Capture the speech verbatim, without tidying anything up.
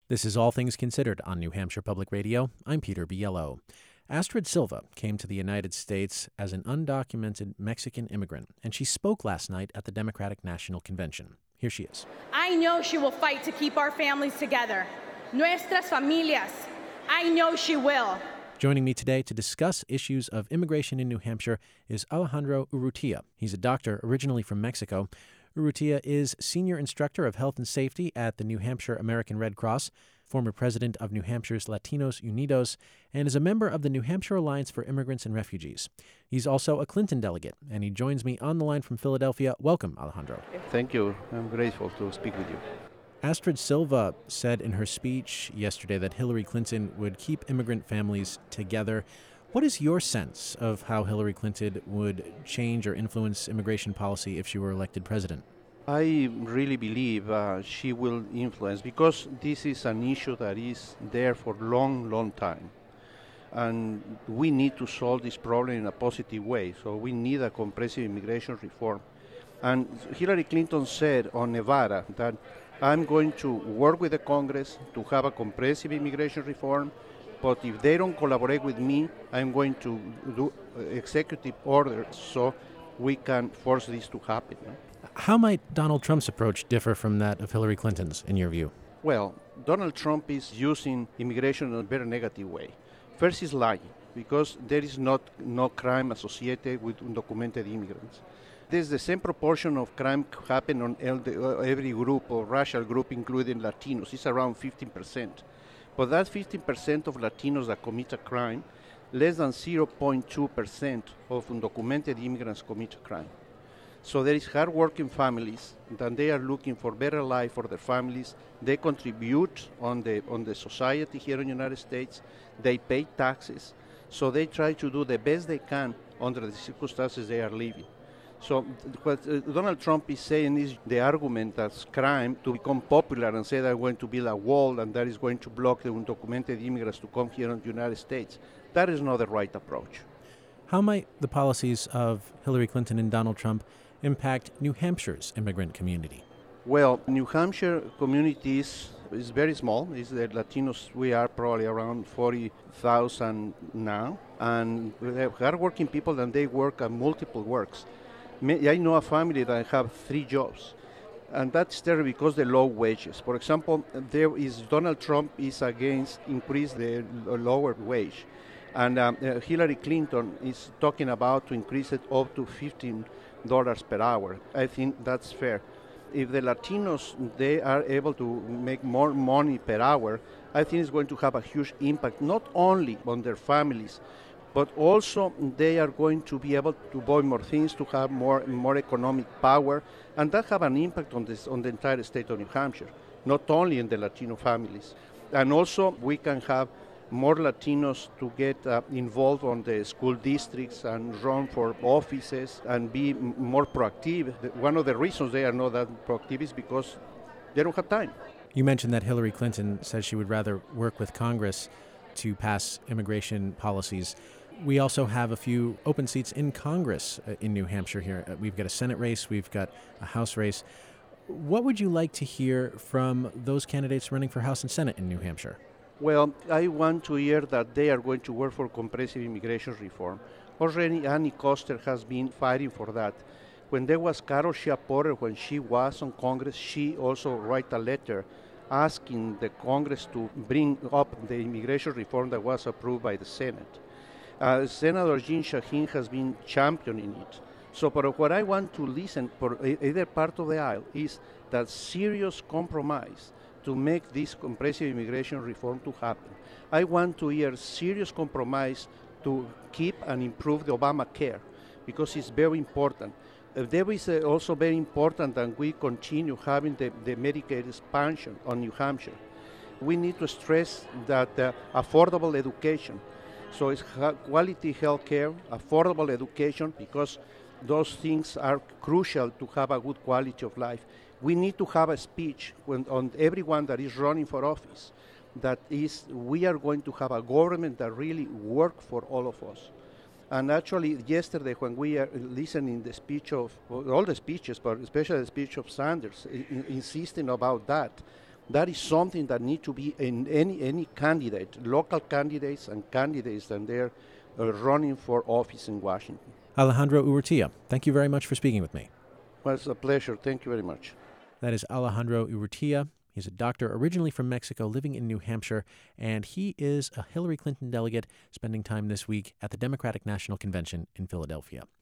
This is All Things Considered on New Hampshire Public Radio. I'm Peter Biello. Astrid Silva came to the United States as an undocumented Mexican immigrant, and she spoke last night at the Democratic National Convention. Here she is. I know she will fight to keep our families together. Nuestras familias. I know she will. Joining me today to discuss issues of immigration in New Hampshire is Alejandro Urrutia. He's a doctor originally from Mexico. Urrutia is Senior Instructor of Health and Safety at the New Hampshire American Red Cross, former president of New Hampshire's Latinos Unidos, and is a member of the New Hampshire Alliance for Immigrants and Refugees. He's also a Clinton delegate, and he joins me on the line from Philadelphia. Welcome, Alejandro. Thank you. I'm grateful to speak with you. Astrid Silva said in her speech yesterday that Hillary Clinton would keep immigrant families together. What is your sense of how Hillary Clinton would change or influence immigration policy if she were elected president? I really believe uh, she will influence because this is an issue that is there for a long, long time. And we need to solve this problem in a positive way. So we need a comprehensive immigration reform. And Hillary Clinton said on Nevada that I'm going to work with the Congress to have a comprehensive immigration reform. But if they don't collaborate with me, I'm going to do executive orders so we can force this to happen. No? How might Donald Trump's approach differ from that of Hillary Clinton's, in your view? Well, Donald Trump is using immigration in a very negative way. First, he's lying, because there is not no crime associated with undocumented immigrants. There's the same proportion of crime happen on every group or racial group, including Latinos. It's around fifteen percent. But that fifteen percent of Latinos that commit a crime, less than zero point two percent of undocumented immigrants commit a crime. So there is hard-working families, and they are looking for better life for their families. They contribute on the on the society here in the United States. They pay taxes. So they try to do the best they can under the circumstances they are living. So what uh, Donald Trump is saying is the argument that's crime to become popular and say they're going to build a wall and that is going to block the undocumented immigrants to come here in the United States. That is not the right approach. How might the policies of Hillary Clinton and Donald Trump impact New Hampshire's immigrant community? Well, New Hampshire community is, is very small. It's the Latinos, we are probably around forty thousand now. And we have hardworking people and they work at multiple works. I know a family that have three jobs, and that's there because the low wages. For example, there is Donald Trump is against increase the lower wage, and um, uh, Hillary Clinton is talking about to increase it up to fifteen dollars per hour. I think that's fair. If the Latinos they are able to make more money per hour, I think it's going to have a huge impact not only on their families, but also they are going to be able to buy more things, to have more more economic power, and that have an impact on this on the entire state of New Hampshire, not only in the Latino families. And also we can have more Latinos to get uh, involved on the school districts and run for offices and be m- more proactive. The, one of the reasons they are not that proactive is because they don't have time. You mentioned that Hillary Clinton says she would rather work with Congress to pass immigration policies. We also have a few open seats in Congress uh, in New Hampshire here. Uh, we've got a Senate race, we've got a House race. What would you like to hear from those candidates running for House and Senate in New Hampshire? Well, I want to hear that they are going to work for comprehensive immigration reform. Already Annie Koster has been fighting for that. When there was Carol Schiapporter, when she was on Congress, she also wrote a letter asking the Congress to bring up the immigration reform that was approved by the Senate. Uh, Senator Jeanne Shaheen has been championing it. So but what I want to listen for either part of the aisle is that serious compromise to make this comprehensive immigration reform to happen. I want to hear serious compromise to keep and improve the Obamacare because it's very important. Uh, there is uh, also very important that we continue having the, the Medicaid expansion on New Hampshire. We need to stress that uh, affordable education. So it's ha- quality health care, affordable education, because those things are crucial to have a good quality of life. We need to have a speech when, on everyone that is running for office that is, we are going to have a government that really works for all of us. And actually, yesterday, when we are listening the speech of, well, all the speeches, but especially the speech of Sanders, I- insisting about that, That is something that needs to be in any any candidate, local candidates and candidates that they're uh, running for office in Washington. Alejandro Urrutia, thank you very much for speaking with me. Well, it's a pleasure. Thank you very much. That is Alejandro Urrutia. He's a doctor originally from Mexico living in New Hampshire, and he is a Hillary Clinton delegate spending time this week at the Democratic National Convention in Philadelphia.